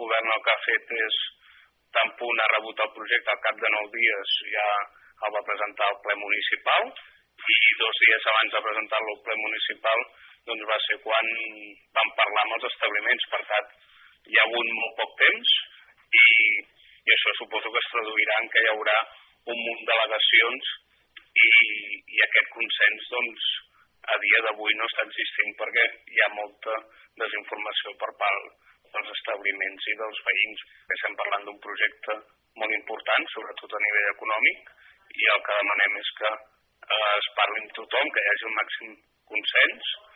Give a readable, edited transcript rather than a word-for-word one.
govern el que ha fet és, tan punt ha rebut el projecte, al cap de 9 dies ja el va presentar al ple municipal i 2 dies abans de presentar-lo al ple municipal doncs va ser quan vam parlar amb els establiments. Per tant, hi ha hagut molt poc temps i això suposo que es traduirà en que hi haurà un munt d'al·legacions i aquest consens doncs, a dia d'avui no està existint perquè hi ha molta desinformació per part dels establiments i dels veïns. Estem parlant d'un projecte molt important, sobretot a nivell econòmic, i el que demanem és que es parli amb tothom, que hi hagi el màxim consens